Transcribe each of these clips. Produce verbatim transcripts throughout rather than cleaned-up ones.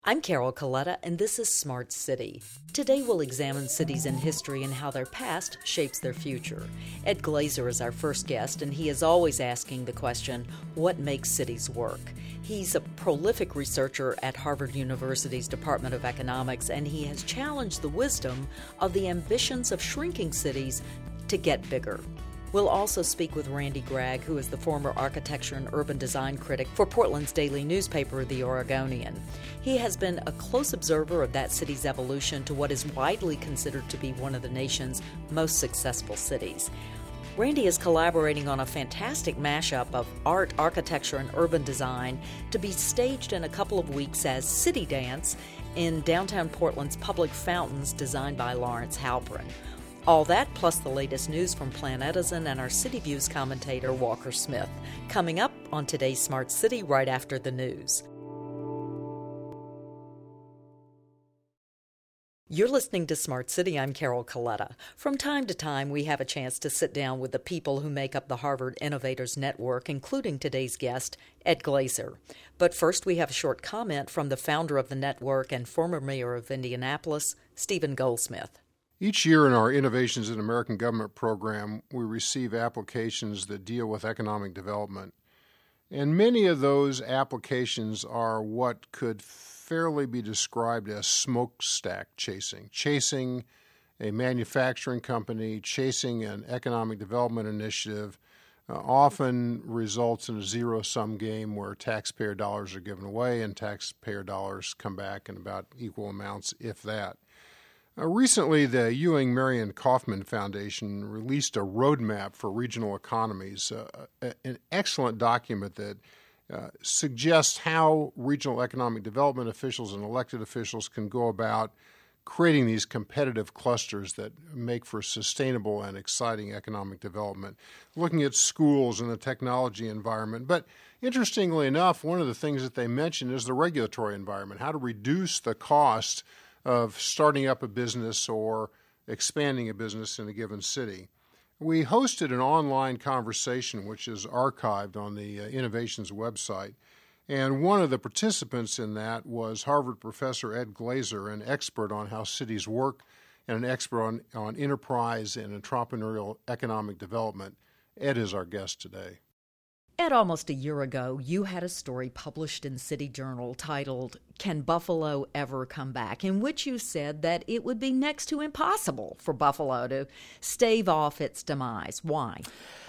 I'm Carol Coletta, and this is Smart City. Today we'll examine cities in history and how their past shapes their future. Ed Glaeser is our first guest, and he is always asking the question, what makes cities work? He's a prolific researcher at Harvard University's Department of Economics, and he has challenged the wisdom of the ambitions of shrinking cities to get bigger. We'll also speak with Randy Gregg, who is the former architecture and urban design critic for Portland's daily newspaper, The Oregonian. He has been a close observer of that city's evolution to what is widely considered to be one of the nation's most successful cities. Randy is collaborating on a fantastic mashup of art, architecture, and urban design to be staged in a couple of weeks as City Dance in downtown Portland's public fountains designed by Lawrence Halprin. All that, plus the latest news from Planetizen and our City Views commentator, Walker Smith, coming up on today's Smart City right after the news. You're listening to Smart City. I'm Carol Coletta. From time to time, we have a chance to sit down with the people who make up the Harvard Innovators Network, including today's guest, Ed Glaeser. But first, we have a short comment from the founder of the network and former mayor of Indianapolis, Stephen Goldsmith. Each year in our Innovations in American Government program, we receive applications that deal with economic development. And many of those applications are what could fairly be described as smokestack chasing, chasing a manufacturing company, chasing an economic development initiative, uh, often results in a zero-sum game where taxpayer dollars are given away and taxpayer dollars come back in about equal amounts, if that. Uh, recently, the Ewing Marion Kauffman Foundation released a roadmap for regional economies, uh, an excellent document that uh, suggests how regional economic development officials and elected officials can go about creating these competitive clusters that make for sustainable and exciting economic development, looking at schools and the technology environment. But interestingly enough, one of the things that they mention is the regulatory environment, how to reduce the cost of starting up a business or expanding a business in a given city. We hosted an online conversation which is archived on the uh, Innovations website, and one of the participants in that was Harvard professor Ed Glaeser, an expert on how cities work and an expert on, on enterprise and entrepreneurial economic development. Ed is our guest today. Ed, almost a year ago, you had a story published in City Journal titled, Can Buffalo Ever Come Back?, in which you said that it would be next to impossible for Buffalo to stave off its demise. Why?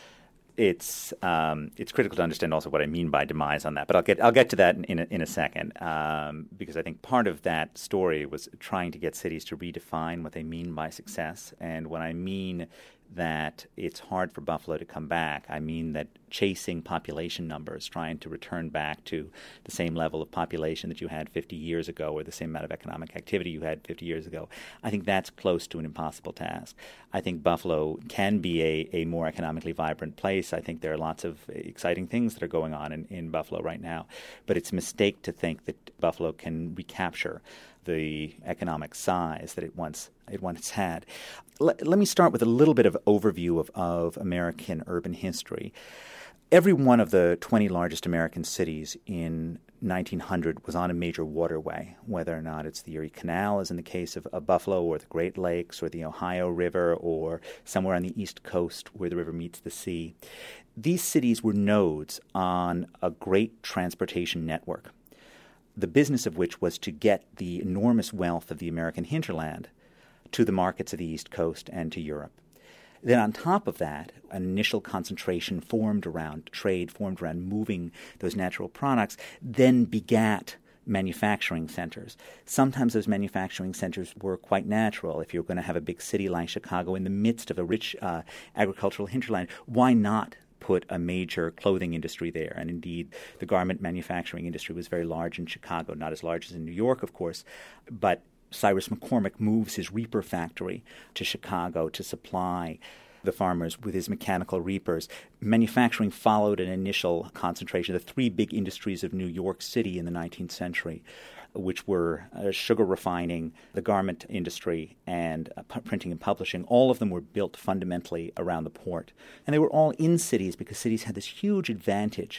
It's um, it's critical to understand also what I mean by demise on that, but I'll get I'll get to that in, in, a, in a second um, because I think part of that story was trying to get cities to redefine what they mean by success. And when I mean that it's hard for Buffalo to come back, I mean that chasing population numbers, trying to return back to the same level of population that you had fifty years ago or the same amount of economic activity you had fifty years ago, I think that's close to an impossible task. I think Buffalo can be a, a more economically vibrant place. I think there are lots of exciting things that are going on in, in Buffalo right now, but it's a mistake to think that Buffalo can recapture the economic size that it once it once had. L- let me start with a little bit of overview of, of American urban history. Every one of the twenty largest American cities in nineteen hundred was on a major waterway, whether or not it's the Erie Canal, as in the case of, of Buffalo, or the Great Lakes, or the Ohio River, or somewhere on the East Coast where the river meets the sea. These cities were nodes on a great transportation network, the business of which was to get the enormous wealth of the American hinterland to the markets of the East Coast and to Europe. Then on top of that, an initial concentration formed around trade, formed around moving those natural products, then begat manufacturing centers. Sometimes those manufacturing centers were quite natural. If you're going to have a big city like Chicago in the midst of a rich uh, agricultural hinterland, why not put a major clothing industry there? And indeed, the garment manufacturing industry was very large in Chicago, not as large as in New York, of course, but Cyrus McCormick moves his reaper factory to Chicago to supply the farmers with his mechanical reapers. Manufacturing followed an initial concentration. The three big industries of New York City in the nineteenth century, which were uh, sugar refining, the garment industry, and uh, p- printing and publishing, all of them were built fundamentally around the port. And they were all in cities because cities had this huge advantage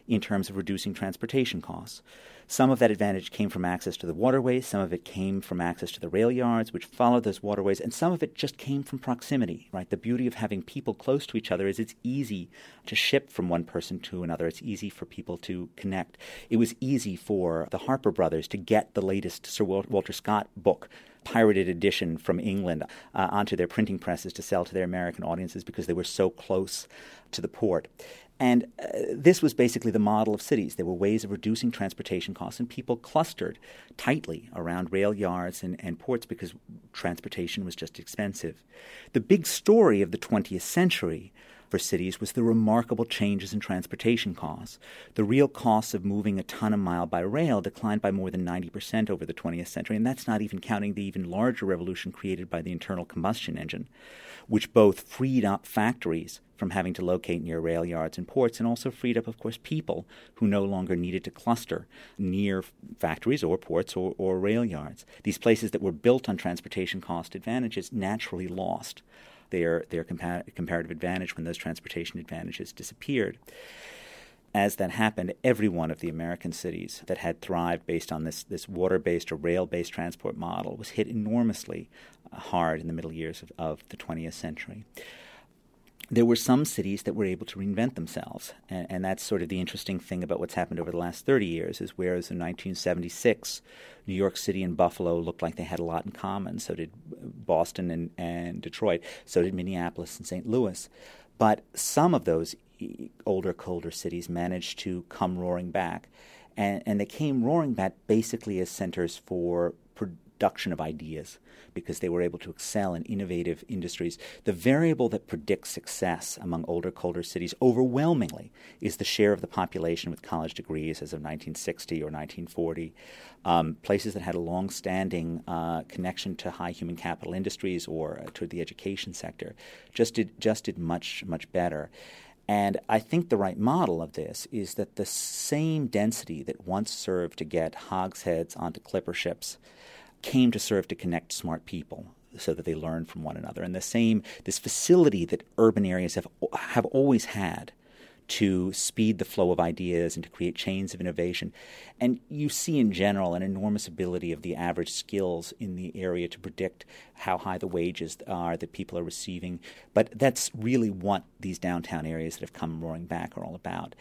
in terms of reducing transportation costs. Some of that advantage came from access to the waterways, some of it came from access to the rail yards, which followed those waterways, and some of it just came from proximity, right? The beauty of having people close to each other is it's easy to ship from one person to another. It's easy for people to connect. It was easy for the Harper brothers to get the latest Sir Walter Scott book, pirated edition from England, uh, onto their printing presses to sell to their American audiences because they were so close to the port. And uh, this was basically the model of cities. There were ways of reducing transportation costs, and people clustered tightly around rail yards and, and ports because transportation was just expensive. The big story of the twentieth century for cities was the remarkable changes in transportation costs. The real costs of moving a ton a mile by rail declined by more than ninety percent over the twentieth century, and that's not even counting the even larger revolution created by the internal combustion engine, which both freed up factories from having to locate near rail yards and ports, and also freed up, of course, people who no longer needed to cluster near factories or ports or, or rail yards. These places that were built on transportation cost advantages naturally lost their, their compa- comparative advantage when those transportation advantages disappeared. As that happened, every one of the American cities that had thrived based on this, this water-based or rail-based transport model was hit enormously hard in the middle years of, of the twentieth century. There were some cities that were able to reinvent themselves, and, and that's sort of the interesting thing about what's happened over the last thirty years, is whereas in nineteen seventy-six, New York City and Buffalo looked like they had a lot in common, so did Boston and, and Detroit, so did Minneapolis and Saint Louis. But some of those older, colder cities managed to come roaring back, and, and they came roaring back basically as centers for production of ideas, because they were able to excel in innovative industries. The variable that predicts success among older, colder cities overwhelmingly is the share of the population with college degrees as of nineteen sixty or nineteen forty. Um, places that had a long-standing uh, connection to high human capital industries or uh, to the education sector just did, just did much, much better. And I think the right model of this is that the same density that once served to get hogsheads onto clipper ships came to serve to connect smart people so that they learn from one another. And the same, this facility that urban areas have have always had to speed the flow of ideas and to create chains of innovation. And you see in general an enormous ability of the average skills in the area to predict how high the wages are that people are receiving. But that's really what these downtown areas that have come roaring back are all about.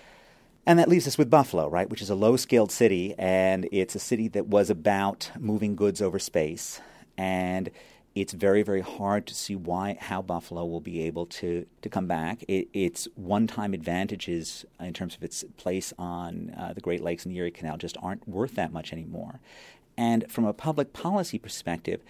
And that leaves us with Buffalo, right, which is a low-scaled city, and it's a city that was about moving goods over space. And it's very, very hard to see why, how Buffalo will be able to, to come back. It, its one-time advantages in terms of its place on uh, the Great Lakes and the Erie Canal just aren't worth that much anymore. And from a public policy perspective,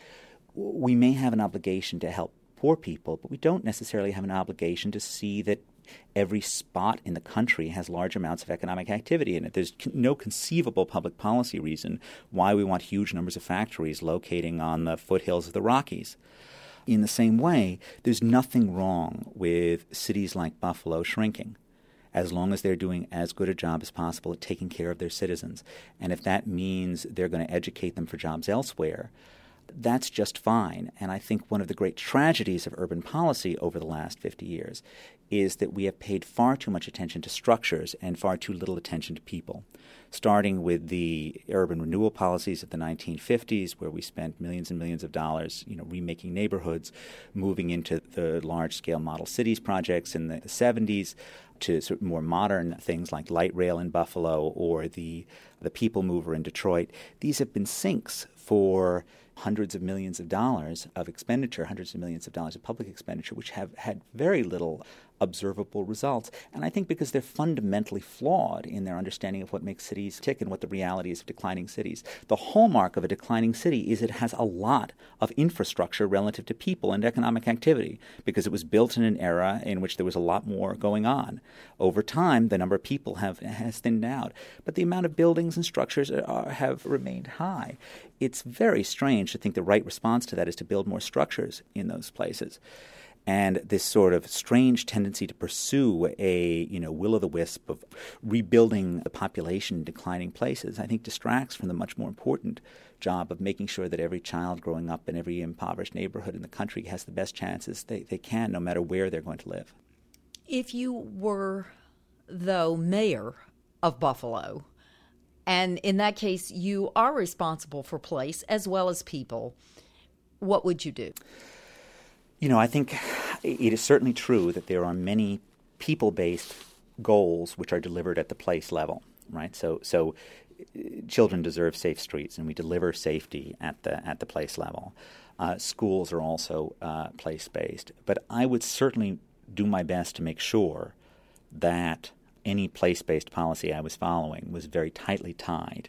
we may have an obligation to help poor people, but we don't necessarily have an obligation to see that every spot in the country has large amounts of economic activity in it. There's no conceivable public policy reason why we want huge numbers of factories locating on the foothills of the Rockies. In the same way, there's nothing wrong with cities like Buffalo shrinking, as long as they're doing as good a job as possible at taking care of their citizens. And if that means they're going to educate them for jobs elsewhere, that's just fine. And I think one of the great tragedies of urban policy over the last fifty years is that we have paid far too much attention to structures and far too little attention to people, starting with the urban renewal policies of the nineteen fifties, where we spent millions and millions of dollars, you know, remaking neighborhoods, moving into the large-scale model cities projects in the seventies, to sort of more modern things like light rail in Buffalo or the the People Mover in Detroit. These have been sinks for hundreds of millions of dollars of expenditure, hundreds of millions of dollars of public expenditure, which have had very little observable results. And I think because they're fundamentally flawed in their understanding of what makes cities tick and what the reality is of declining cities. The hallmark of a declining city is it has a lot of infrastructure relative to people and economic activity, because it was built in an era in which there was a lot more going on. Over time, the number of people have has thinned out, but the amount of buildings and structures are, have remained high. It's very strange to think the right response to that is to build more structures in those places. And this sort of strange tendency to pursue a, you know, will-o'-the-wisp of rebuilding the population in declining places, I think distracts from the much more important job of making sure that every child growing up in every impoverished neighborhood in the country has the best chances they, they can, no matter where they're going to live. If you were, though, mayor of Buffalo. And in that case, you are responsible for place as well as people. What would you do? You know, I think it is certainly true that there are many people-based goals which are delivered at the place level, right? So, so children deserve safe streets, and we deliver safety at the at the place level. Uh, schools are also uh, place-based, but I would certainly do my best to make sure that any place-based policy I was following was very tightly tied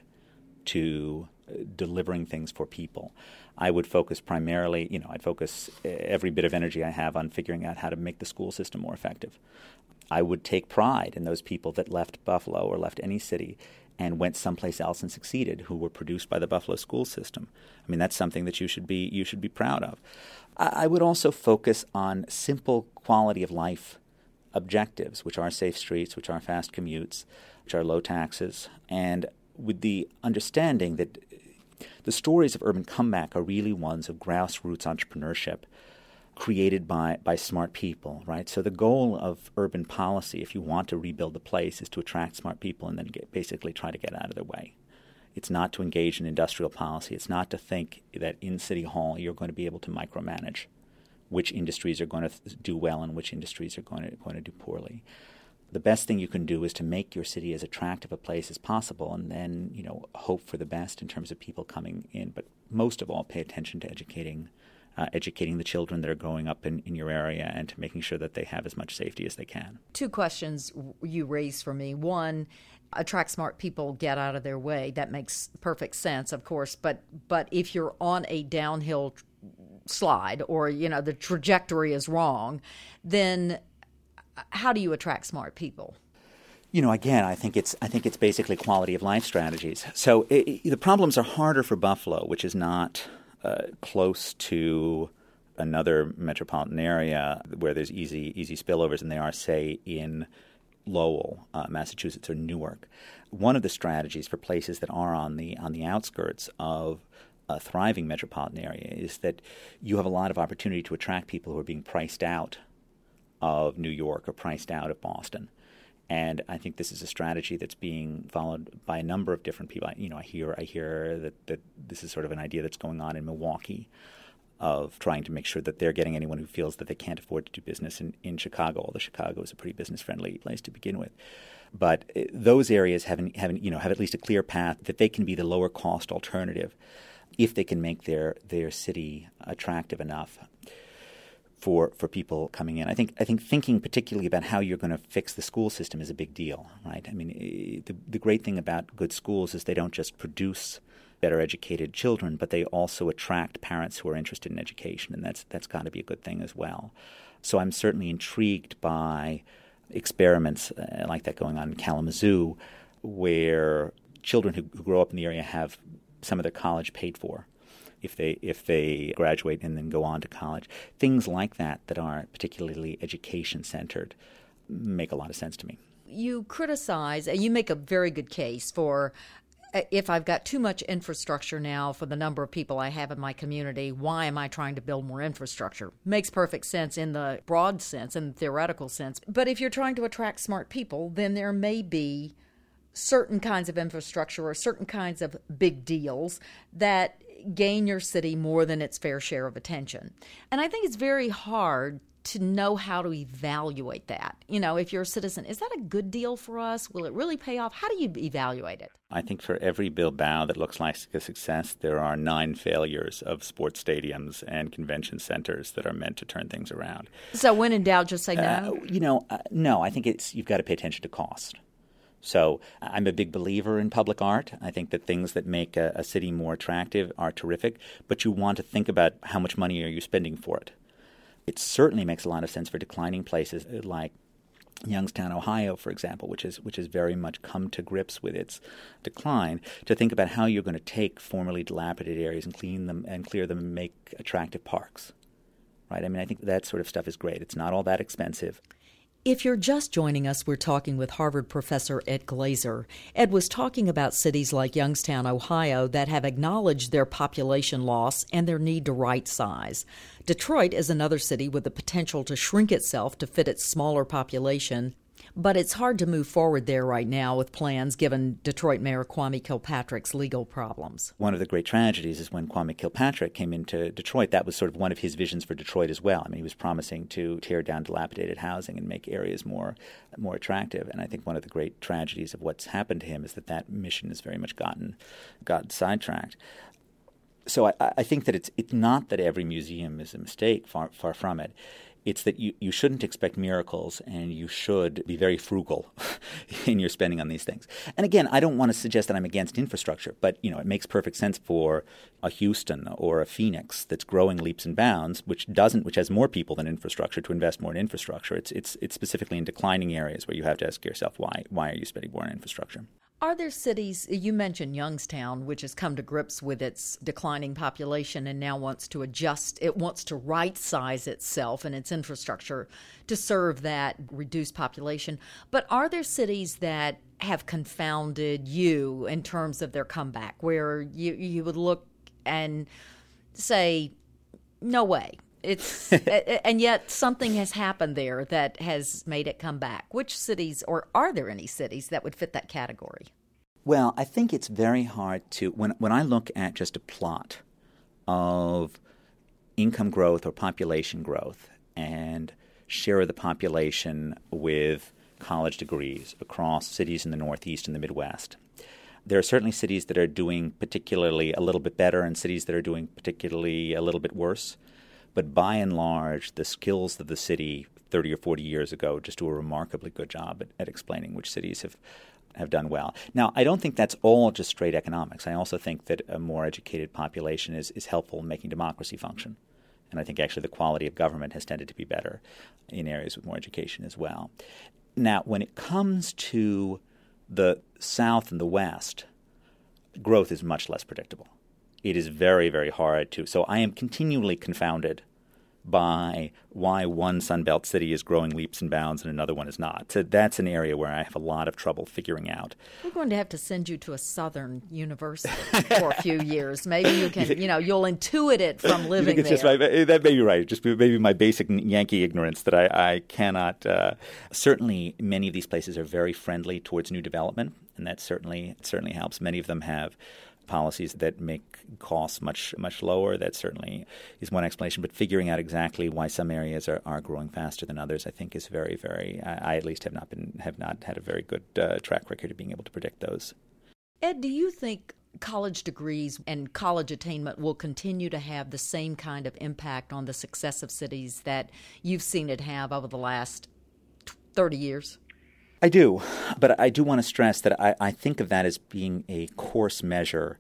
to uh, delivering things for people. I would focus primarily, you know, I'd focus every bit of energy I have on figuring out how to make the school system more effective. I would take pride in those people that left Buffalo or left any city and went someplace else and succeeded, who were produced by the Buffalo school system. I mean, that's something that you should be you should be proud of. I would also focus on simple quality of life objectives, which are safe streets, which are fast commutes, which are low taxes, and with the understanding that the stories of urban comeback are really ones of grassroots entrepreneurship created by, by smart people, right? So the goal of urban policy, if you want to rebuild the place, is to attract smart people and then get, basically try to get out of their way. It's not to engage in industrial policy. It's not to think that in City Hall you're going to be able to micromanage which industries are going to do well and which industries are going to, going to do poorly. The best thing you can do is to make your city as attractive a place as possible, and then, you know, hope for the best in terms of people coming in. But most of all, pay attention to educating Uh, educating the children that are growing up in, in your area and to making sure that they have as much safety as they can. Two questions you raised for me. One, attract smart people, get out of their way. That makes perfect sense, of course. But but if you're on a downhill slide or, you know, the trajectory is wrong, then how do you attract smart people? You know, again, I think it's I think it's basically quality of life strategies. So it, it, the problems are harder for Buffalo, which is not Uh, close to another metropolitan area where there's easy easy spillovers than they are, say, in Lowell, uh, Massachusetts, or Newark. One of the strategies for places that are on the on the outskirts of a thriving metropolitan area is that you have a lot of opportunity to attract people who are being priced out of New York or priced out of Boston. And I think this is a strategy that's being followed by a number of different people. You know, I hear I hear that, that this is sort of an idea that's going on in Milwaukee of trying to make sure that they're getting anyone who feels that they can't afford to do business in, in Chicago, although Chicago is a pretty business-friendly place to begin with. But those areas haven't, haven't, you know, have at least a clear path that they can be the lower-cost alternative if they can make their, their city attractive enough for for people coming in. I think I think thinking particularly about how you're going to fix the school system is a big deal, right? I mean, the the great thing about good schools is they don't just produce better educated children, but they also attract parents who are interested in education, and that's that's got to be a good thing as well. So I'm certainly intrigued by experiments uh, like that going on in Kalamazoo, where children who, who grow up in the area have some of their college paid for if they if they graduate and then go on to college. Things like that that are particularly education-centered make a lot of sense to me. You criticize, and you make a very good case for, if I've got too much infrastructure now for the number of people I have in my community, why am I trying to build more infrastructure? Makes perfect sense in the broad sense, in the theoretical sense. But if you're trying to attract smart people, then there may be certain kinds of infrastructure or certain kinds of big deals that gain your city more than its fair share of attention. And I think it's very hard to know how to evaluate that. You know, if you're a citizen, is that a good deal for us? Will it really pay off? How do you evaluate it? I think for every Bilbao that looks like a success, there are nine failures of sports stadiums and convention centers that are meant to turn things around. So when in doubt, just say no? Uh, you know, uh, no, I think it's you've got to pay attention to cost. So I'm a big believer in public art. I think that things that make a, a city more attractive are terrific, but you want to think about how much money are you spending for it. It certainly makes a lot of sense for declining places like Youngstown, Ohio, for example, which is which has very much come to grips with its decline, to think about how you're going to take formerly dilapidated areas and clean them and clear them and make attractive parks. Right? I mean, I think that sort of stuff is great. It's not all that expensive. If you're just joining us, we're talking with Harvard professor Ed Glaeser. Ed was talking about cities like Youngstown, Ohio, that have acknowledged their population loss and their need to right size. Detroit is another city with the potential to shrink itself to fit its smaller population. But it's hard to move forward there right now with plans given Detroit Mayor Kwame Kilpatrick's legal problems. One of the great tragedies is when Kwame Kilpatrick came into Detroit, that was sort of one of his visions for Detroit as well. I mean, he was promising to tear down dilapidated housing and make areas more more attractive. And I think one of the great tragedies of what's happened to him is that that mission has very much gotten gotten sidetracked. So I, I think that it's it's not that every museum is a mistake, far far from it. It's that you, you shouldn't expect miracles, and you should be very frugal in your spending on these things. And again, I don't want to suggest that I'm against infrastructure, but you know, it makes perfect sense for a Houston or a Phoenix that's growing leaps and bounds, which doesn't, which has more people than infrastructure, to invest more in infrastructure. It's it's it's specifically in declining areas where you have to ask yourself, why why are you spending more on infrastructure? Are there cities, you mentioned Youngstown, which has come to grips with its declining population and now wants to adjust, it wants to right-size itself and its infrastructure to serve that reduced population. But are there cities that have confounded you in terms of their comeback, where you, you would look and say, no way? It's and yet something has happened there that has made it come back. Which cities, or are there any cities that would fit that category? Well, I think it's very hard to, when when I look at just a plot of income growth or population growth and share of the population with college degrees across cities in the Northeast and the Midwest, there are certainly cities that are doing particularly a little bit better and cities that are doing particularly a little bit worse. But by and large, the skills of the city thirty or forty years ago just do a remarkably good job at, at explaining which cities have, have done well. Now, I don't think that's all just straight economics. I also think that a more educated population is, is helpful in making democracy function. And I think actually the quality of government has tended to be better in areas with more education as well. Now, when it comes to the South and the West, growth is much less predictable. It is very, very hard to. So I am continually confounded by why one Sunbelt city is growing leaps and bounds and another one is not. So that's an area where I have a lot of trouble figuring out. We're going to have to send you to a Southern university for a few years. Maybe you can, you know, you'll intuit it from living you think it's there. Just my, that may be right. Just maybe my basic Yankee ignorance that I, I cannot. Uh, certainly, many of these places are very friendly towards new development, and that certainly certainly helps. Many of them have policies that make costs much much lower. That certainly is one explanation. But figuring out exactly why some areas are, are growing faster than others, I think, is very, very. I, I at least have not been have not had a very good uh, track record of being able to predict those. Ed, do you think college degrees and college attainment will continue to have the same kind of impact on the success of cities that you've seen it have over the last thirty years? I do, but I do want to stress that I, I think of that as being a coarse measure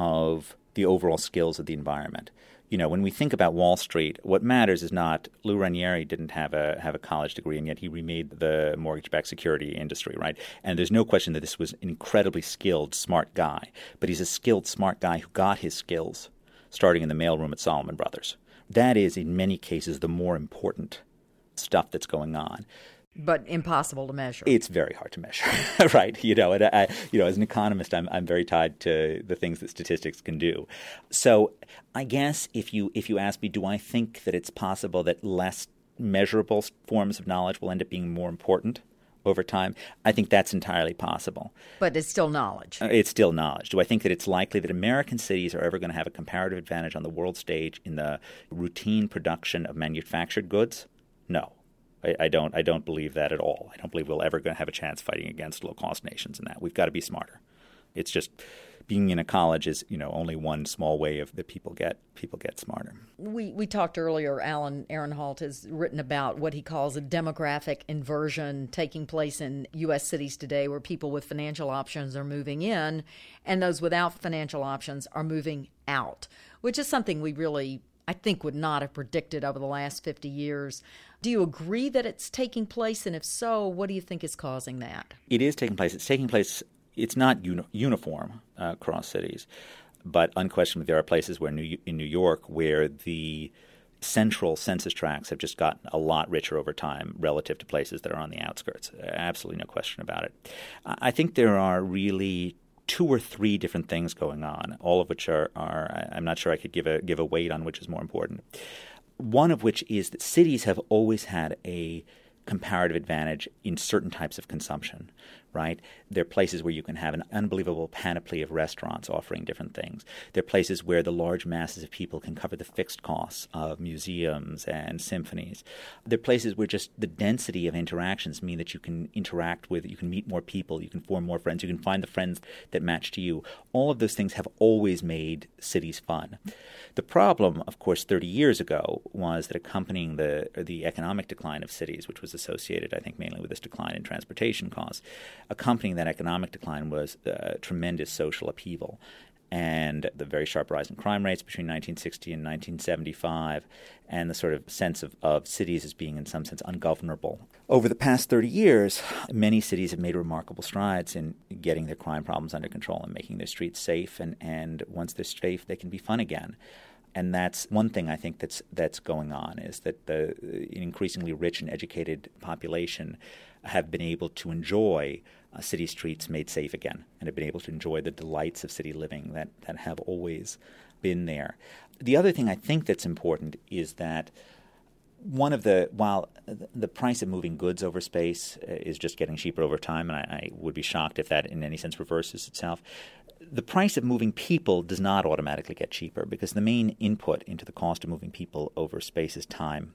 of the overall skills of the environment. You know, when we think about Wall Street, what matters is not Lou Ranieri didn't have a have a college degree, and yet he remade the mortgage-backed security industry, right? And there's no question that this was an incredibly skilled, smart guy. But he's a skilled, smart guy who got his skills starting in the mailroom at Salomon Brothers. That is, in many cases, the more important stuff that's going on. But impossible to measure. It's very hard to measure, right? You know, and I, you know, as an economist, I'm I'm very tied to the things that statistics can do. So, I guess if you if you ask me, do I think that it's possible that less measurable forms of knowledge will end up being more important over time? I think that's entirely possible. But it's still knowledge. It's still knowledge. Do I think that it's likely that American cities are ever going to have a comparative advantage on the world stage in the routine production of manufactured goods? No. I, I don't. I don't believe that at all. I don't believe we'll ever going to have a chance fighting against low-cost nations in that. We've got to be smarter. It's just being in a college is, you know, only one small way of that people get people get smarter. We we talked earlier. Alan Ehrenholt has written about what he calls a demographic inversion taking place in U S cities today, where people with financial options are moving in, and those without financial options are moving out, which is something we really, I think, would not have predicted over the last fifty years. Do you agree that it's taking place? And if so, what do you think is causing that? It is taking place. It's taking place. It's not uni- uniform uh, across cities, but unquestionably there are places where New, in New York where the central census tracts have just gotten a lot richer over time relative to places that are on the outskirts. Absolutely no question about it. I think there are really two or three different things going on, all of which are, are I'm not sure I could give a give a weight on which is more important. One of which is that cities have always had a comparative advantage in certain types of consumption, right? There are places where you can have an unbelievable panoply of restaurants offering different things. There are places where the large masses of people can cover the fixed costs of museums and symphonies. There are places where just the density of interactions mean that you can interact with, you can meet more people, you can form more friends, you can find the friends that match to you. All of those things have always made cities fun. The problem, of course, thirty years ago was that accompanying the the economic decline of cities, which was associated, I think, mainly with this decline in transportation costs, accompanying that economic decline was uh, tremendous social upheaval. And the very sharp rise in crime rates between nineteen sixty and nineteen seventy-five, and the sort of sense of, of cities as being in some sense ungovernable. Over the past thirty years, many cities have made remarkable strides in getting their crime problems under control and making their streets safe, and, and once they're safe, they can be fun again. And that's one thing I think that's that's going on, is that the increasingly rich and educated population have been able to enjoy uh, city streets made safe again, and have been able to enjoy the delights of city living that, that have always been there. The other thing I think that's important is that one of the, while the price of moving goods over space is just getting cheaper over time, and I, I would be shocked if that in any sense reverses itself, the price of moving people does not automatically get cheaper, because the main input into the cost of moving people over space is time.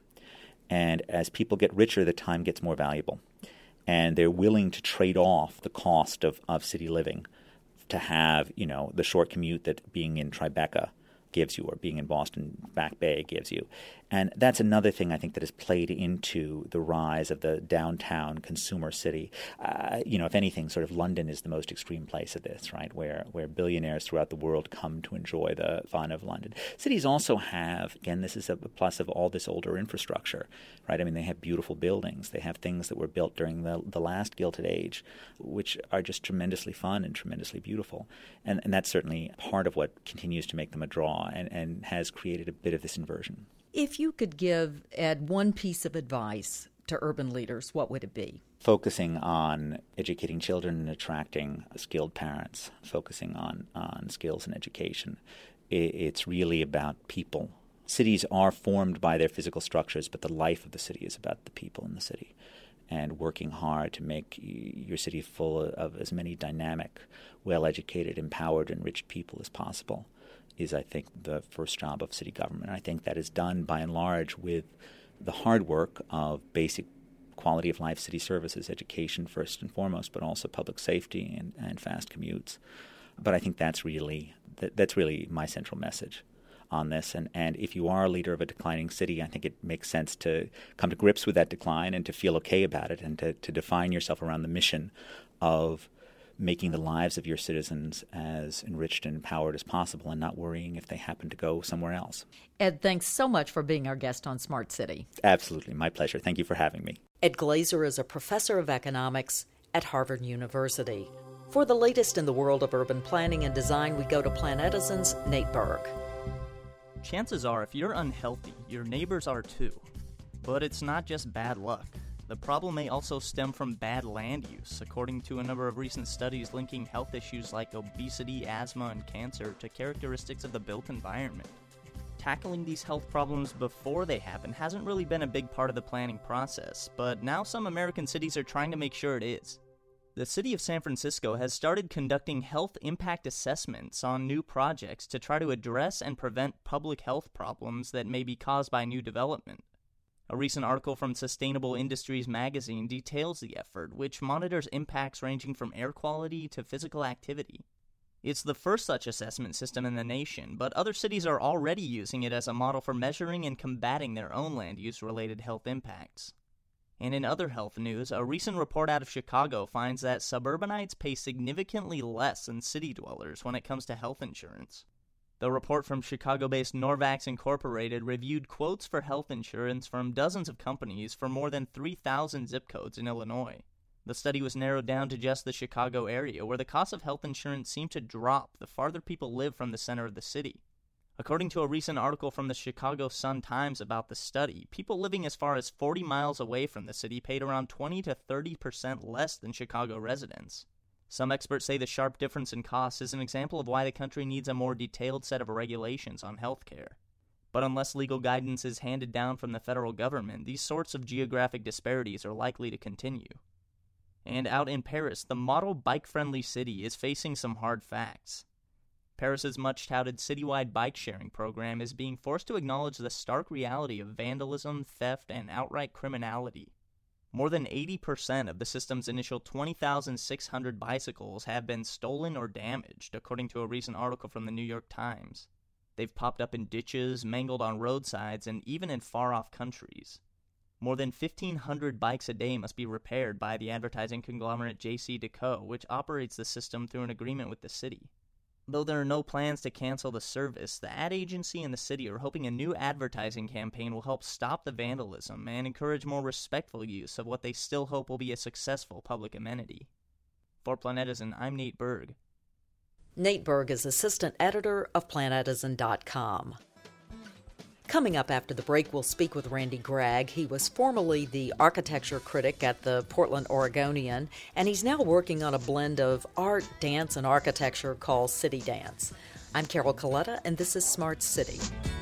And as people get richer, the time gets more valuable. And they're willing to trade off the cost of, of city living to have, you know, the short commute that being in Tribeca gives you, or being in Boston Back Bay gives you. And that's another thing I think that has played into the rise of the downtown consumer city. Uh, you know, if anything, sort of London is the most extreme place of this, right, where, where billionaires throughout the world come to enjoy the fun of London. Cities also have, again, this is a plus of all this older infrastructure, right? I mean, they have beautiful buildings. They have things that were built during the, the last Gilded Age, which are just tremendously fun and tremendously beautiful. And, and that's certainly part of what continues to make them a draw, and, and has created a bit of this inversion. If you could give, Ed, one piece of advice to urban leaders, what would it be? Focusing on educating children and attracting skilled parents, focusing on, on skills and education. It's really about people. Cities are formed by their physical structures, but the life of the city is about the people in the city. And working hard to make your city full of as many dynamic, well-educated, empowered, enriched people as possible is, I think, the first job of city government. I think that is done, by and large, with the hard work of basic quality of life city services, education first and foremost, but also public safety and, and fast commutes. But I think that's really that, that's really my central message on this. And, and if you are a leader of a declining city, I think it makes sense to come to grips with that decline and to feel okay about it, and to, to define yourself around the mission of making the lives of your citizens as enriched and empowered as possible, and not worrying if they happen to go somewhere else. Ed, thanks so much for being our guest on Smart City. Absolutely. My pleasure. Thank you for having me. Ed Glaeser is a professor of economics at Harvard University. For the latest in the world of urban planning and design, we go to Planet Edison's Nate Berg. Chances are, if you're unhealthy, your neighbors are too. But it's not just bad luck. The problem may also stem from bad land use, according to a number of recent studies linking health issues like obesity, asthma, and cancer to characteristics of the built environment. Tackling these health problems before they happen hasn't really been a big part of the planning process, but now some American cities are trying to make sure it is. The city of San Francisco has started conducting health impact assessments on new projects to try to address and prevent public health problems that may be caused by new development. A recent article from Sustainable Industries magazine details the effort, which monitors impacts ranging from air quality to physical activity. It's the first such assessment system in the nation, but other cities are already using it as a model for measuring and combating their own land use-related health impacts. And in other health news, a recent report out of Chicago finds that suburbanites pay significantly less than city dwellers when it comes to health insurance. The report from Chicago-based Norvax Incorporated reviewed quotes for health insurance from dozens of companies for more than three thousand zip codes in Illinois. The study was narrowed down to just the Chicago area, where the cost of health insurance seemed to drop the farther people live from the center of the city. According to a recent article from the Chicago Sun-Times about the study, people living as far as forty miles away from the city paid around twenty to thirty percent less than Chicago residents. Some experts say the sharp difference in costs is an example of why the country needs a more detailed set of regulations on health care. But unless legal guidance is handed down from the federal government, these sorts of geographic disparities are likely to continue. And out in Paris, the model bike-friendly city is facing some hard facts. Paris's much-touted citywide bike-sharing program is being forced to acknowledge the stark reality of vandalism, theft, and outright criminality. More than eighty percent of the system's initial twenty thousand six hundred bicycles have been stolen or damaged, according to a recent article from the New York Times. They've popped up in ditches, mangled on roadsides, and even in far-off countries. More than fifteen hundred bikes a day must be repaired by the advertising conglomerate J C Decaux, which operates the system through an agreement with the city. Though there are no plans to cancel the service, the ad agency and the city are hoping a new advertising campaign will help stop the vandalism and encourage more respectful use of what they still hope will be a successful public amenity. For Planetizen, I'm Nate Berg. Nate Berg is assistant editor of Planetizen dot com. Coming up after the break, we'll speak with Randy Gregg. He was formerly the architecture critic at the Portland Oregonian, and he's now working on a blend of art, dance, and architecture called City Dance. I'm Carol Coletta, and this is Smart City.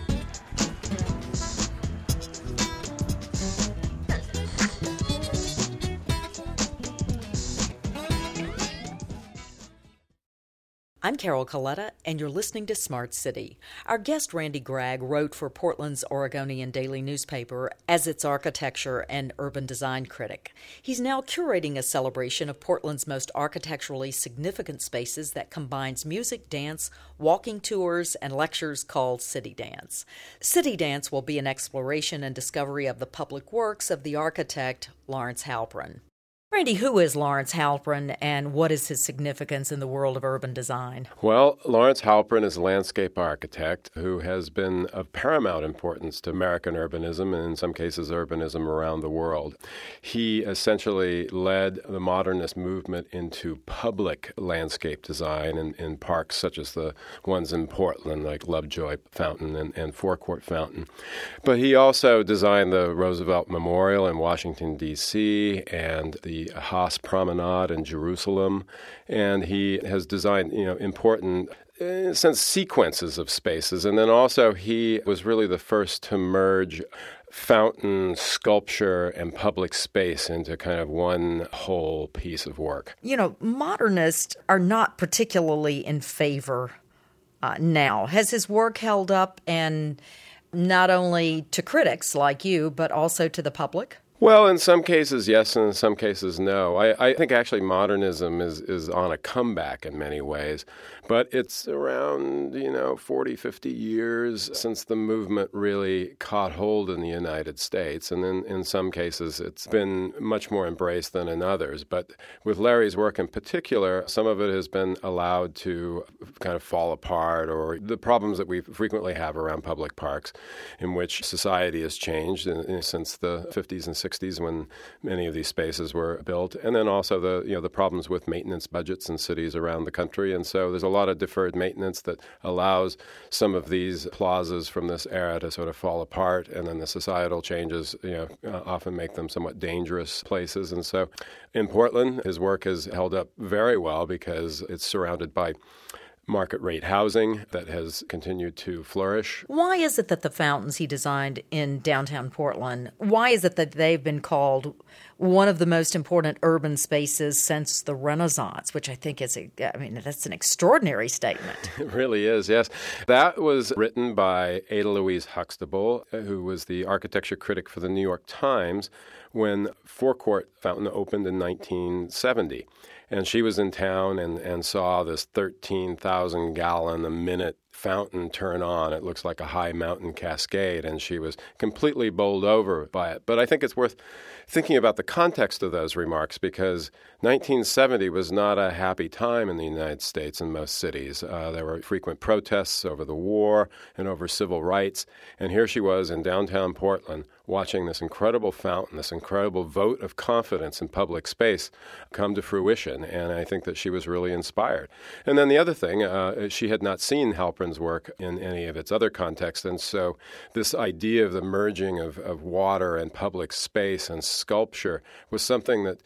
I'm Carol Coletta, and you're listening to Smart City. Our guest, Randy Gregg, wrote for Portland's Oregonian daily newspaper as its architecture and urban design critic. He's now curating a celebration of Portland's most architecturally significant spaces that combines music, dance, walking tours, and lectures called City Dance. City Dance will be an exploration and discovery of the public works of the architect Lawrence Halprin. Randy, who is Lawrence Halprin, and what is his significance in the world of urban design? Well, Lawrence Halprin is a landscape architect who has been of paramount importance to American urbanism and in some cases urbanism around the world. He essentially led the modernist movement into public landscape design in, in parks such as the ones in Portland, like Lovejoy Fountain and, and Forecourt Fountain. But he also designed the Roosevelt Memorial in Washington, D C, and the Haas Promenade in Jerusalem, and he has designed, you know, important, in a sense, sequences of spaces. And then also he was really the first to merge fountain, sculpture, and public space into kind of one whole piece of work. You know, modernists are not particularly in favor uh, now. Has his work held up, and not only to critics like you, but also to the public? Well, in some cases, yes, and in some cases, no. I, I think actually modernism is, is on a comeback in many ways, but it's around, you know, forty, fifty years since the movement really caught hold in the United States, and in, in some cases it's been much more embraced than in others. But with Larry's work in particular, some of it has been allowed to kind of fall apart, or the problems that we frequently have around public parks, in which society has changed in, in, since the fifties and sixties. When many of these spaces were built, and then also the you know the problems with maintenance budgets in cities around the country. And so there's a lot of deferred maintenance that allows some of these plazas from this era to sort of fall apart, and then the societal changes you know uh, often make them somewhat dangerous places. And so in Portland, his work has held up very well because it's surrounded by market rate housing that has continued to flourish. Why is it that the fountains he designed in downtown Portland, why is it that they've been called one of the most important urban spaces since the Renaissance, which I think is, a, I mean, that's an extraordinary statement. It really is, yes. That was written by Ada Louise Huxtable, who was the architecture critic for the New York Times when Forecourt Fountain opened in nineteen seventy. And she was in town and, and saw this thirteen thousand gallon a minute fountain turn on. It looks like a high mountain cascade, and she was completely bowled over by it. But I think it's worth thinking about the context of those remarks, because nineteen seventy was not a happy time in the United States in most cities. Uh, there were frequent protests over the war and over civil rights, and here she was in downtown Portland watching this incredible fountain, this incredible vote of confidence in public space come to fruition, and I think that she was really inspired. And then the other thing, uh, she had not seen Halprin's work in any of its other contexts, and so this idea of the merging of, of water and public space and sculpture was something that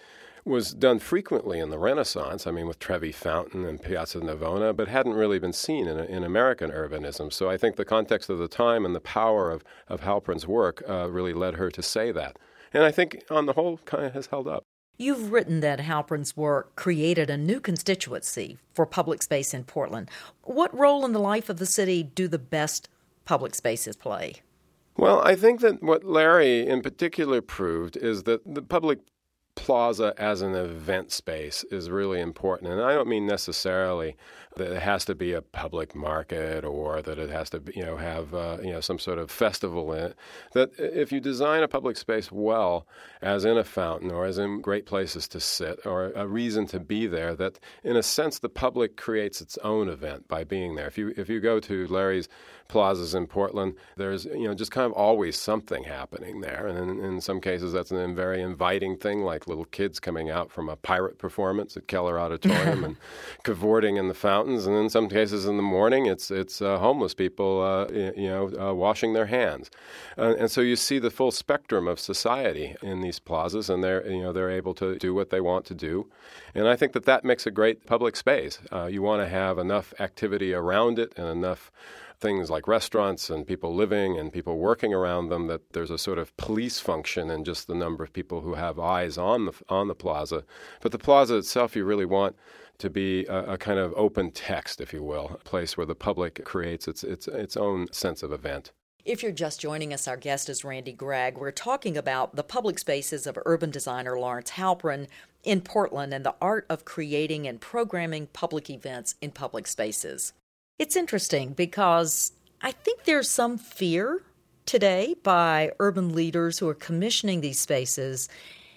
was done frequently in the Renaissance, I mean, with Trevi Fountain and Piazza Navona, but hadn't really been seen in, in American urbanism. So I think the context of the time and the power of, of Halprin's work uh, really led her to say that. And I think, on the whole, kind of has held up. You've written that Halprin's work created a new constituency for public space in Portland. What role in the life of the city do the best public spaces play? Well, I think that what Larry in particular proved is that the public plaza as an event space is really important. And I don't mean necessarily that it has to be a public market or that it has to, you know, have uh, you know some sort of festival in it. That if you design a public space well, as in a fountain or as in great places to sit or a reason to be there, that in a sense the public creates its own event by being there. If you if you go to Larry's plazas in Portland, there's you know just kind of always something happening there, and in, in some cases that's a very inviting thing, like little kids coming out from a pirate performance at Keller Auditorium and cavorting in the fountains. And in some cases in the morning, it's it's uh, homeless people, uh, you know, uh, washing their hands. Uh, and so you see the full spectrum of society in these plazas, and they're you know they're able to do what they want to do. And I think that that makes a great public space. Uh, you want to have enough activity around it and enough things like restaurants and people living and people working around them, that there's a sort of police function in just the number of people who have eyes on the on the plaza. But the plaza itself, you really want to be a, a kind of open text, if you will, a place where the public creates its its its own sense of event. If you're just joining us, our guest is Randy Gregg. We're talking about the public spaces of urban designer Lawrence Halprin in Portland and the art of creating and programming public events in public spaces. It's interesting because I think there's some fear today by urban leaders who are commissioning these spaces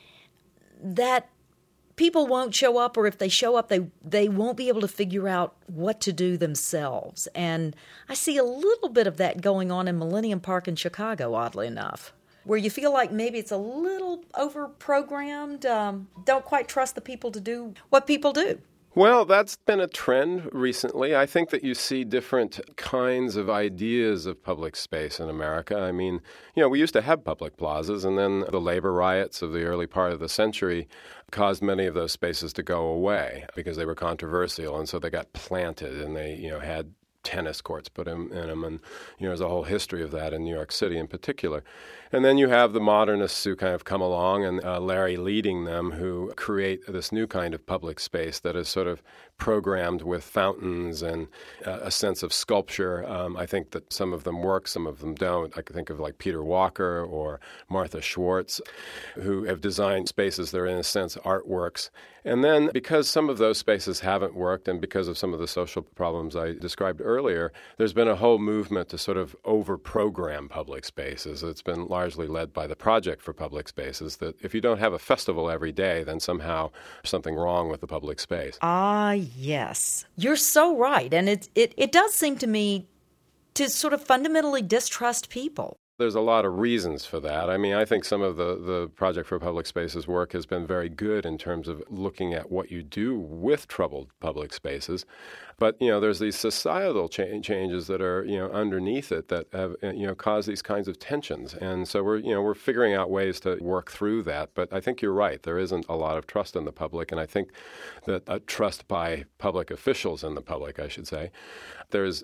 that people won't show up, or if they show up, they they won't be able to figure out what to do themselves. And I see a little bit of that going on in Millennium Park in Chicago, oddly enough, where you feel like maybe it's a little over-programmed, um, don't quite trust the people to do what people do. Well, that's been a trend recently. I think that you see different kinds of ideas of public space in America. I mean, you know, we used to have public plazas, and then the labor riots of the early part of the century caused many of those spaces to go away because they were controversial, and so they got planted, and they, you know, had tennis courts put in, in them, and you know, there's a whole history of that in New York City in particular. And then you have the modernists who kind of come along, and uh, Larry leading them, who create this new kind of public space that is sort of programmed with fountains and uh, a sense of sculpture. Um, I think that some of them work, some of them don't. I can think of like Peter Walker or Martha Schwartz, who have designed spaces that are in a sense artworks. And then because some of those spaces haven't worked, and because of some of the social problems I described earlier, there's been a whole movement to sort of over-program public spaces. It's been largely led by the Project for Public Spaces, that if you don't have a festival every day, then somehow there's something wrong with the public space. Ah, yes. You're so right. And it, it, it does seem to me to sort of fundamentally distrust people. There's a lot of reasons for that. I mean, I think some of the, the Project for Public Spaces work has been very good in terms of looking at what you do with troubled public spaces. But, you know, there's these societal cha- changes that are, you know, underneath it that have, you know, cause these kinds of tensions. And so we're, you know, we're figuring out ways to work through that. But I think you're right. There isn't a lot of trust in the public. And I think that uh, trust by public officials in the public, I should say, there's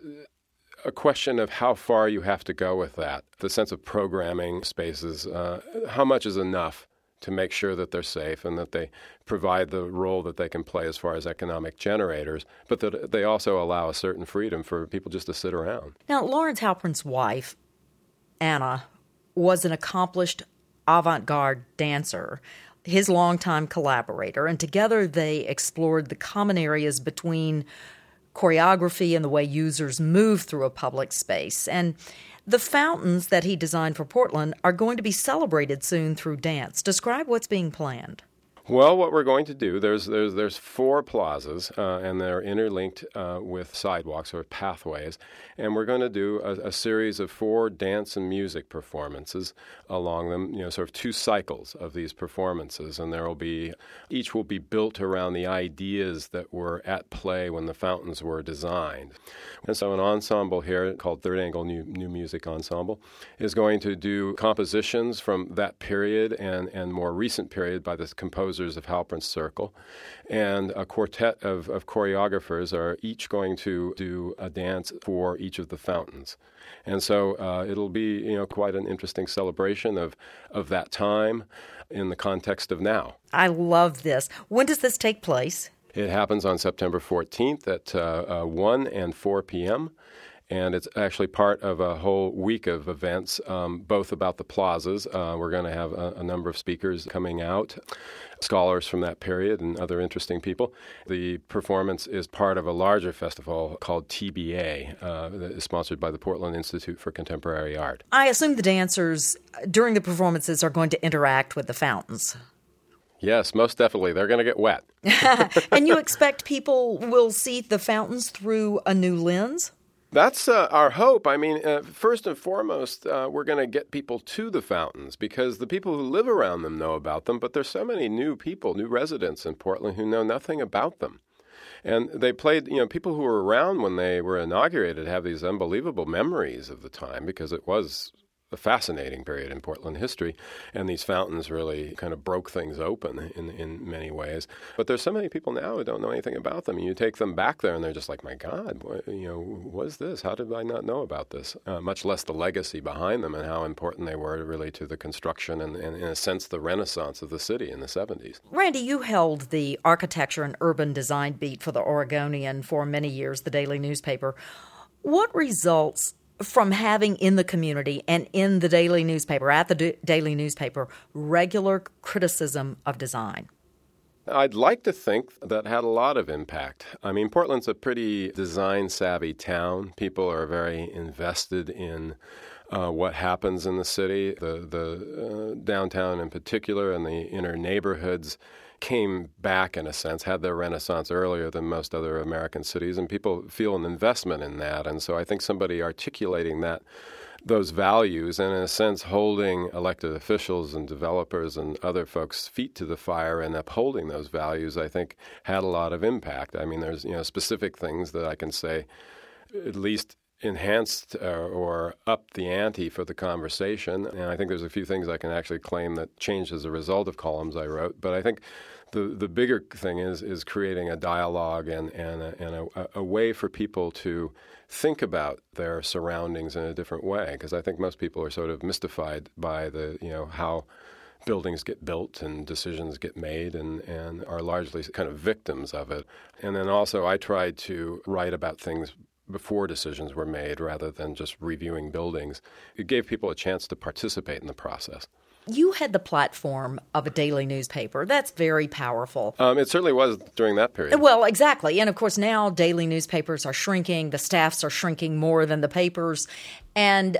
a question of how far you have to go with that. The sense of programming spaces, uh, how much is enough to make sure that they're safe and that they provide the role that they can play as far as economic generators, but that they also allow a certain freedom for people just to sit around. Now, Lawrence Halprin's wife, Anna, was an accomplished avant-garde dancer, his longtime collaborator, and together they explored the common areas between choreography and the way users move through a public space. And the fountains that he designed for Portland are going to be celebrated soon through dance. Describe what's being planned. Well, what we're going to do, there's there's there's four plazas, uh, and they're interlinked uh, with sidewalks or pathways, and we're going to do a, a series of four dance and music performances along them, you know, sort of two cycles of these performances, and there will be, each will be built around the ideas that were at play when the fountains were designed. And so an ensemble here called Third Angle New, New Music Ensemble is going to do compositions from that period and, and more recent period by this composer composers of Halpern Circle, and a quartet of, of choreographers are each going to do a dance for each of the fountains. And so uh, it'll be, you know, quite an interesting celebration of, of that time in the context of now. I love this. When does this take place? It happens on September fourteenth at uh, uh, one and four p.m., and it's actually part of a whole week of events, um, both about the plazas. Uh, we're going to have a, a number of speakers coming out, scholars from that period and other interesting people. The performance is part of a larger festival called T B A, uh, that is sponsored by the Portland Institute for Contemporary Art. I assume the dancers during the performances are going to interact with the fountains. Yes, most definitely. They're going to get wet. And you expect people will see the fountains through a new lens? That's uh, our hope. I mean, uh, first and foremost, uh, we're going to get people to the fountains because the people who live around them know about them, but there's so many new people, new residents in Portland who know nothing about them. And they played, you know, people who were around when they were inaugurated have these unbelievable memories of the time because it was a fascinating period in Portland history, and these fountains really kind of broke things open in, in many ways. But there's so many people now who don't know anything about them. You take them back there, and they're just like, my God, what, you know, what is this? How did I not know about this? Uh, much less the legacy behind them and how important they were really to the construction and, and, in a sense, the renaissance of the city in the seventies. Randy, you held the architecture and urban design beat for the Oregonian for many years, the daily newspaper. What results from having in the community and in the daily newspaper, at the d- daily newspaper, regular criticism of design? I'd like to think that had a lot of impact. I mean, Portland's a pretty design-savvy town. People are very invested in uh, what happens in the city. The, the uh, downtown in particular and the inner neighborhoods came back, in a sense, had their renaissance earlier than most other American cities, and people feel an investment in that. And so I think somebody articulating that, those values, and in a sense holding elected officials and developers and other folks' feet to the fire and upholding those values, I think had a lot of impact. I mean, there's, you know, specific things that I can say at least enhanced uh, or upped the ante for the conversation. And I think there's a few things I can actually claim that changed as a result of columns I wrote. But I think the the bigger thing is is creating a dialogue and, and, a, and a, a way for people to think about their surroundings in a different way. Because I think most people are sort of mystified by the, you know, how buildings get built and decisions get made and, and are largely kind of victims of it. And then also I tried to write about things before decisions were made rather than just reviewing buildings. It gave people a chance to participate in the process. You had the platform of a daily newspaper. That's very powerful. Um, it certainly was during that period. Well, exactly. And of course, now daily newspapers are shrinking. The staffs are shrinking more than the papers. And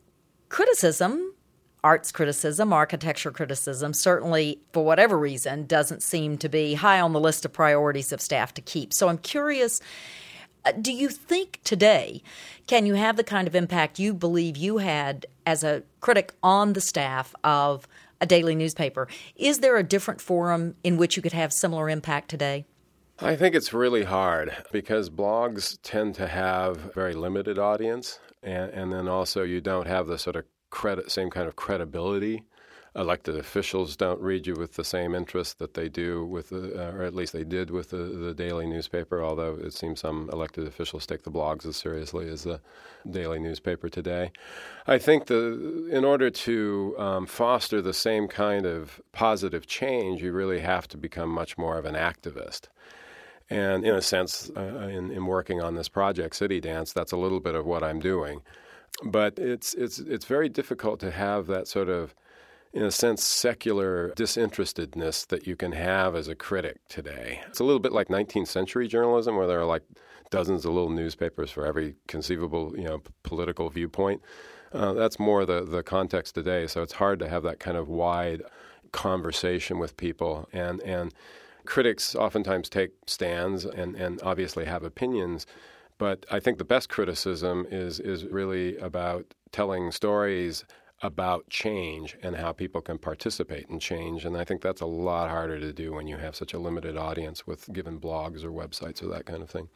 criticism, arts criticism, architecture criticism, certainly, for whatever reason, doesn't seem to be high on the list of priorities of staff to keep. So I'm curious, do you think today, can you have the kind of impact you believe you had as a critic on the staff of a daily newspaper? Is there a different forum in which you could have similar impact today? I think it's really hard because blogs tend to have a very limited audience, and, and then also you don't have the sort of credit, same kind of credibility. Elected officials don't read you with the same interest that they do with, the, uh, or at least they did with the, the daily newspaper, although it seems some elected officials take the blogs as seriously as the daily newspaper today. I think the, in order to um, foster the same kind of positive change, you really have to become much more of an activist. And in a sense, uh, in, in working on this project, City Dance, that's a little bit of what I'm doing. But it's it's it's very difficult to have that sort of, in a sense, secular disinterestedness that you can have as a critic today. It's a little bit like nineteenth century journalism, where there are like dozens of little newspapers for every conceivable, you know, p- political viewpoint. Uh, that's more the, the context today, so it's hard to have that kind of wide conversation with people. And, and critics oftentimes take stands and, and obviously have opinions, but I think the best criticism is is really about telling stories about change and how people can participate in change. And I think that's a lot harder to do when you have such a limited audience with given blogs or websites or that kind of thing.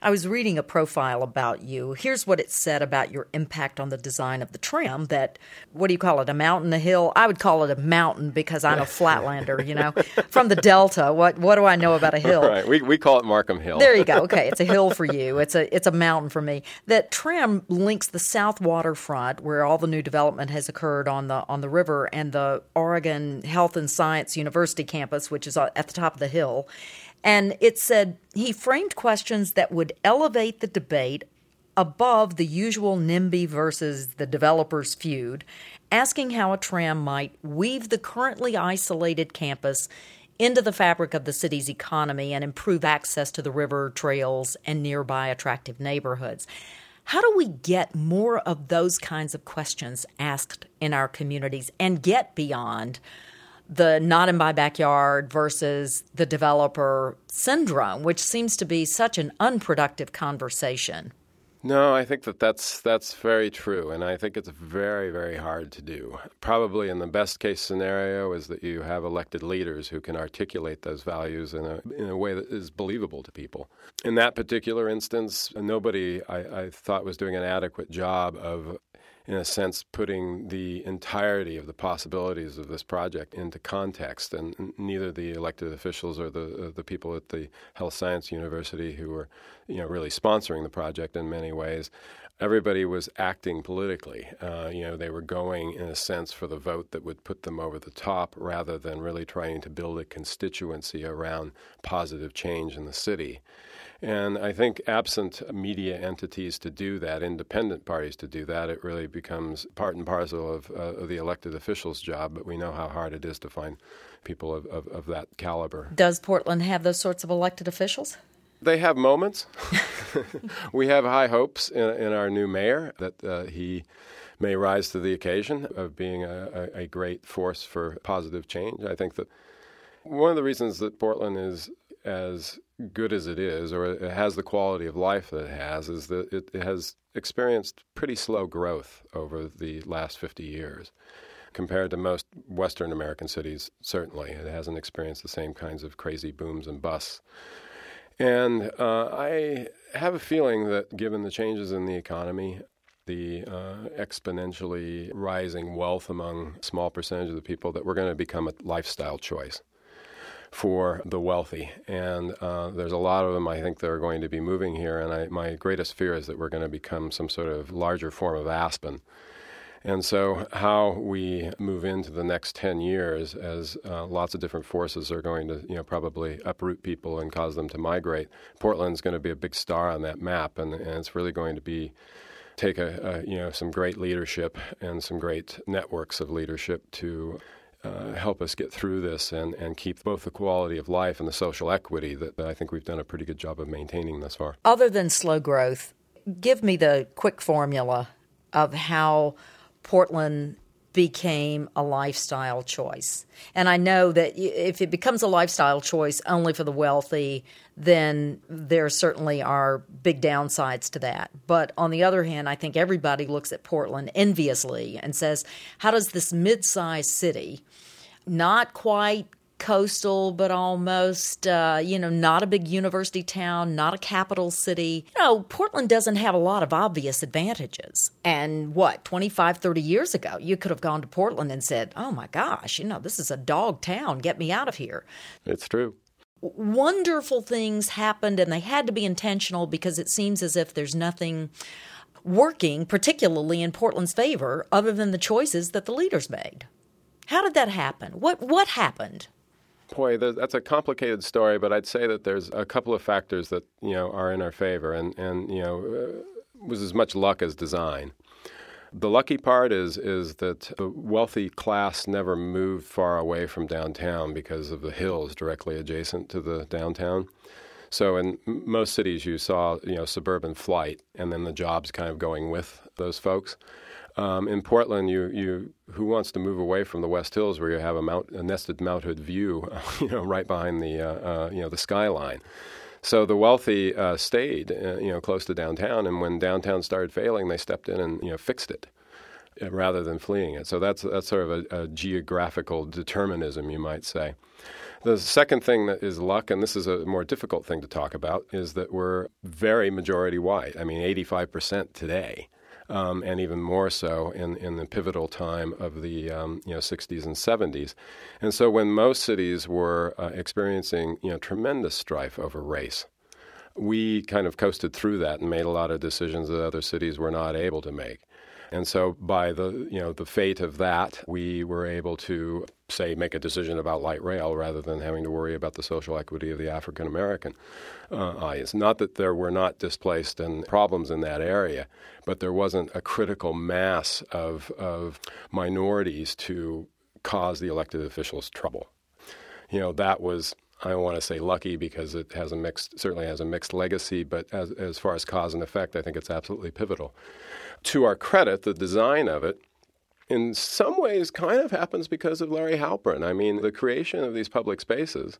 I was reading a profile about you. Here's what it said about your impact on the design of the tram, that, what do you call it, a mountain, a hill? I would call it a mountain because I'm a flatlander, you know. From the Delta, what what do I know about a hill? Right, we we call it Markham Hill. There you go. Okay, it's a hill for you. It's a it's a mountain for me. That tram links the South Waterfront, where all the new development has occurred on the on the river, and the Oregon Health and Science University campus, which is at the top of the hill. And it said he framed questions that would elevate the debate above the usual NIMBY versus the developers feud, asking how a tram might weave the currently isolated campus into the fabric of the city's economy and improve access to the river, trails, and nearby attractive neighborhoods. How do we get more of those kinds of questions asked in our communities and get beyond the not in my backyard versus the developer syndrome, which seems to be such an unproductive conversation? No, I think that that's, that's very true, and I think it's very, very hard to do. Probably in the best case scenario is that you have elected leaders who can articulate those values in a in a way that is believable to people. In that particular instance, nobody, I, I thought, was doing an adequate job of, in a sense, putting the entirety of the possibilities of this project into context. And neither the elected officials or the uh, the people at the Health Science University who were, you know, really sponsoring the project in many ways, everybody was acting politically. Uh, you know, they were going, in a sense, for the vote that would put them over the top rather than really trying to build a constituency around positive change in the city. And I think absent media entities to do that, independent parties to do that, it really becomes part and parcel of, uh, of the elected officials' job. But we know how hard it is to find people of, of, of that caliber. Does Portland have those sorts of elected officials? They have moments. We have high hopes in, in our new mayor that uh, he may rise to the occasion of being a, a, a great force for positive change. I think that one of the reasons that Portland is as good as it is, or it has the quality of life that it has, is that it, it has experienced pretty slow growth over the last fifty years. Compared to most Western American cities, certainly. It hasn't experienced the same kinds of crazy booms and busts. And uh, I have a feeling that given the changes in the economy, the uh, exponentially rising wealth among a small percentage of the people, that we're going to become a lifestyle choice for the wealthy. And uh, there's a lot of them, I think, that are going to be moving here. And I, my greatest fear is that we're going to become some sort of larger form of Aspen. And so how we move into the next ten years, as uh, lots of different forces are going to, you know, probably uproot people and cause them to migrate, Portland's going to be a big star on that map. And, and it's really going to be take a, a, you know, some great leadership and some great networks of leadership to Uh, help us get through this and, and keep both the quality of life and the social equity that, that I think we've done a pretty good job of maintaining thus far. Other than slow growth, give me the quick formula of how Portland became a lifestyle choice. And I know that if it becomes a lifestyle choice only for the wealthy, then there certainly are big downsides to that. But on the other hand, I think everybody looks at Portland enviously and says, how does this mid-sized city, not quite coastal, but almost, uh, you know, not a big university town, not a capital city. You know, Portland doesn't have a lot of obvious advantages. And what, twenty-five, thirty years ago, you could have gone to Portland and said, oh my gosh, you know, this is a dog town. Get me out of here. It's true. Wonderful things happened, and they had to be intentional because it seems as if there's nothing working, particularly in Portland's favor, other than the choices that the leaders made. How did that happen? What what happened? Boy, that's a complicated story, but I'd say that there's a couple of factors that, you know, are in our favor, and, and you know, uh, was as much luck as design. The lucky part is is that the wealthy class never moved far away from downtown because of the hills directly adjacent to the downtown. So in most cities you saw, you know, suburban flight and then the jobs kind of going with those folks. Um, in Portland, you, you who wants to move away from the West Hills, where you have a, mount, a nested Mount Hood view, you know, right behind the uh, uh, you know the skyline. So the wealthy uh, stayed, uh, you know, close to downtown, and when downtown started failing, they stepped in and you know fixed it. rather than fleeing it. So that's that's sort of a, a geographical determinism, you might say. The second thing that is luck, and this is a more difficult thing to talk about, is that we're very majority white. I mean, eighty-five percent today, um, and even more so in, in the pivotal time of the um, you know sixties and seventies. And so when most cities were uh, experiencing you know tremendous strife over race, we kind of coasted through that and made a lot of decisions that other cities were not able to make. And so by the you know the fate of that, we were able to, say, make a decision about light rail rather than having to worry about the social equity of the African American uh, audience. Not that there were not displaced and problems in that area, but there wasn't a critical mass of of minorities to cause the elected officials trouble. You know, that was, I don't want to say lucky because it has a mixed, certainly has a mixed legacy, but as as far as cause and effect, I think it's absolutely pivotal. To our credit, the design of it, in some ways, kind of happens because of Larry Halpern. I mean, the creation of these public spaces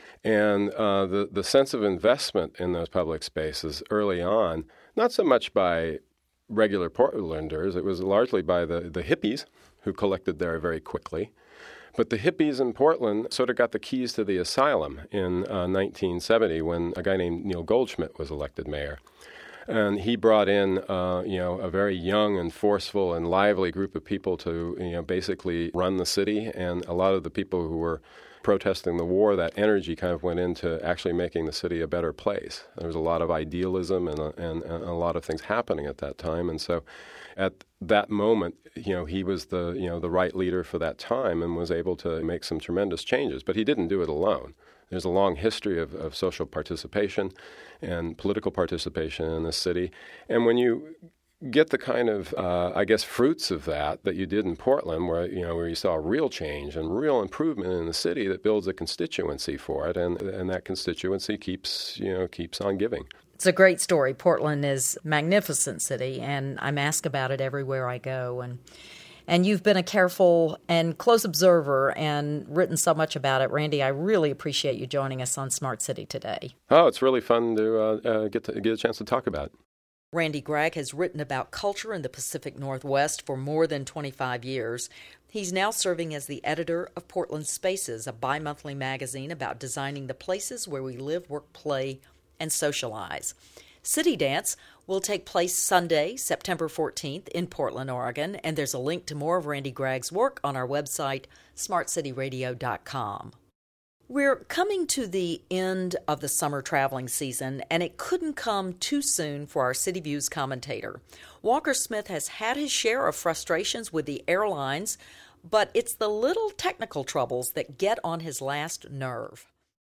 and uh, the, the sense of investment in those public spaces early on, not so much by regular Portlanders, it was largely by the, the hippies who collected there very quickly. But the hippies in Portland sort of got the keys to the asylum in uh, nineteen seventy when a guy named Neil Goldschmidt was elected mayor. And he brought in, uh, you know, a very young and forceful and lively group of people to, you know, basically run the city. And a lot of the people who were protesting the war, that energy kind of went into actually making the city a better place. There was a lot of idealism and a, and, and a lot of things happening at that time. And so at that moment, you know, he was the, you know, the right leader for that time and was able to make some tremendous changes. But he didn't do it alone. There's a long history of, of social participation and political participation in this city. And when you get the kind of, uh, I guess, fruits of that that you did in Portland, where you know where you saw real change and real improvement in the city, that builds a constituency for it, and and that constituency keeps you know keeps on giving. It's a great story. Portland is a magnificent city, and I'm asked about it everywhere I go. And and you've been a careful and close observer and written so much about it. Randy, I really appreciate you joining us on Smart City today. Oh, it's really fun to uh, uh, get to get a chance to talk about it. Randy Gregg has written about culture in the Pacific Northwest for more than twenty-five years. He's now serving as the editor of Portland Spaces, a bi-monthly magazine about designing the places where we live, work, play, and socialize. City Dance will take place Sunday, September fourteenth in Portland, Oregon, and there's a link to more of Randy Gregg's work on our website, smart city radio dot com. We're coming to the end of the summer traveling season, and it couldn't come too soon for our City Views commentator. Walker Smith has had his share of frustrations with the airlines, but it's the little technical troubles that get on his last nerve.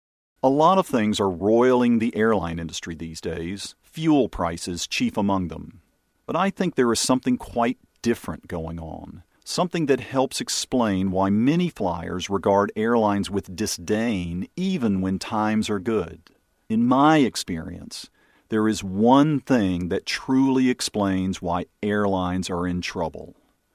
A lot of things are roiling the airline industry these days, fuel prices chief among them. But I think there is something quite different going on. Something that helps explain why many flyers regard airlines with disdain even when times are good. In my experience, there is one thing that truly explains why airlines are in trouble: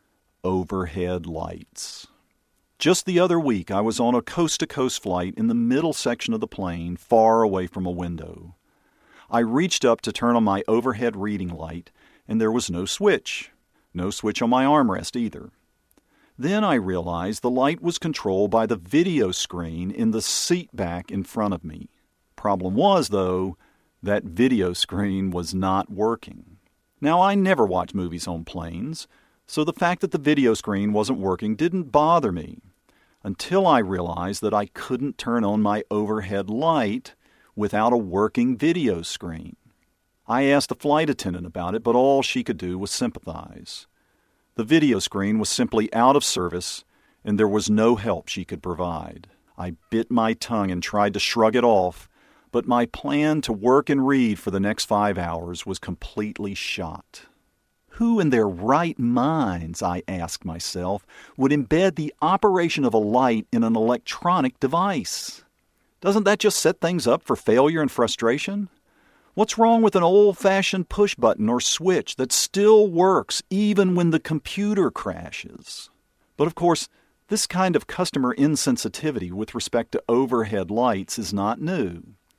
overhead lights. Just the other week, I was on a coast-to-coast flight in the middle section of the plane, far away from a window. I reached up to turn on my overhead reading light, and there was no switch. No switch on my armrest either. Then I realized the light was controlled by the video screen in the seat back in front of me. Problem was, though, that video screen was not working. Now, I never watch movies on planes, so the fact that the video screen wasn't working didn't bother me until I realized that I couldn't turn on my overhead light without a working video screen. I asked the flight attendant about it, but all she could do was sympathize. The video screen was simply out of service, and there was no help she could provide. I bit my tongue and tried to shrug it off, but my plan to work and read for the next five hours was completely shot. Who in their right minds, I asked myself, would embed the operation of a light in an electronic device? Doesn't that just set things up for failure and frustration? What's wrong with an old-fashioned push button or switch that still works even when the computer crashes? But of course, this kind of customer insensitivity with respect to overhead lights is not new.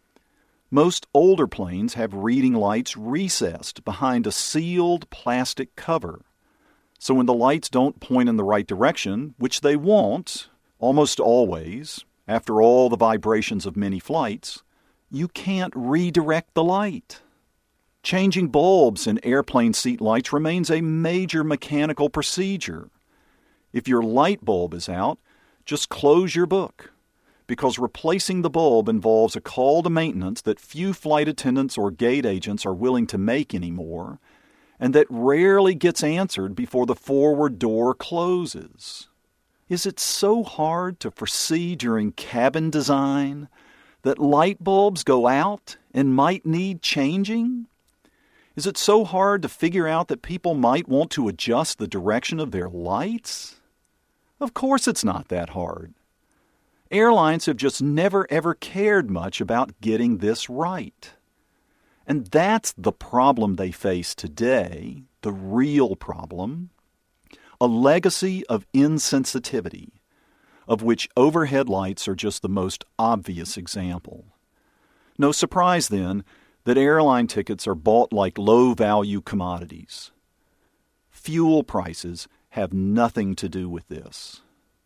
Most older planes have reading lights recessed behind a sealed plastic cover. So when the lights don't point in the right direction, which they won't, almost always, after all the vibrations of many flights, you can't redirect the light. Changing bulbs in airplane seat lights remains a major mechanical procedure. If your light bulb is out, just close your book, because replacing the bulb involves a call to maintenance that few flight attendants or gate agents are willing to make anymore, and that rarely gets answered before the forward door closes. Is it so hard to foresee during cabin design that light bulbs go out and might need changing? Is it so hard to figure out that people might want to adjust the direction of their lights? Of course it's not that hard. Airlines have just never ever cared much about getting this right. And that's the problem they face today, the real problem. A legacy of insensitivity, of which overhead lights are just the most obvious example. No surprise, then, that airline tickets are bought like low-value commodities. Fuel prices have nothing to do with this.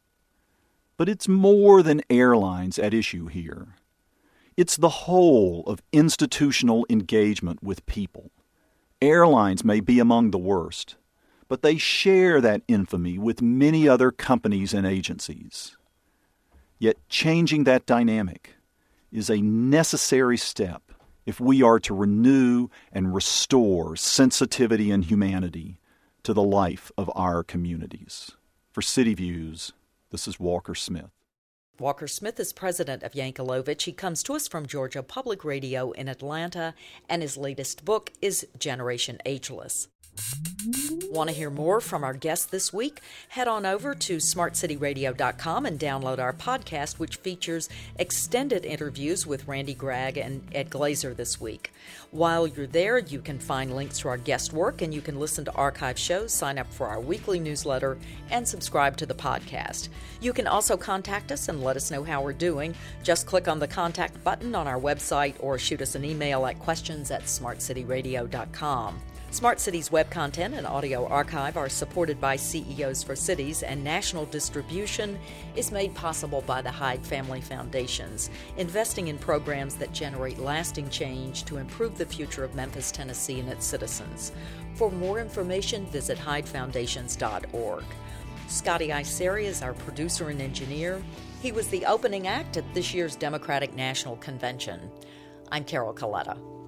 But it's more than airlines at issue here. It's the whole of institutional engagement with people. Airlines may be among the worst, but they share that infamy with many other companies and agencies. Yet changing that dynamic is a necessary step if we are to renew and restore sensitivity and humanity to the life of our communities. For City Views, this is Walker Smith. Walker Smith is president of Yankelovich. He comes to us from Georgia Public Radio in Atlanta, and his latest book is Generation Ageless. Want to hear more from our guests this week? Head on over to smart city radio dot com and download our podcast, which features extended interviews with Randy Gregg and Ed Glazer this week. While you're there, you can find links to our guest work, and you can listen to archive shows, sign up for our weekly newsletter, and subscribe to the podcast. You can also contact us and let us know how we're doing. Just click on the contact button on our website or shoot us an email at questions at smart city radio dot com. Smart Cities web content and audio archive are supported by C E Os for Cities, and national distribution is made possible by the Hyde Family Foundations, investing in programs that generate lasting change to improve the future of Memphis, Tennessee, and its citizens. For more information, visit hyde foundations dot org. Scotty Iseri is our producer and engineer. He was the opening act at this year's Democratic National Convention. I'm Carol Coletta.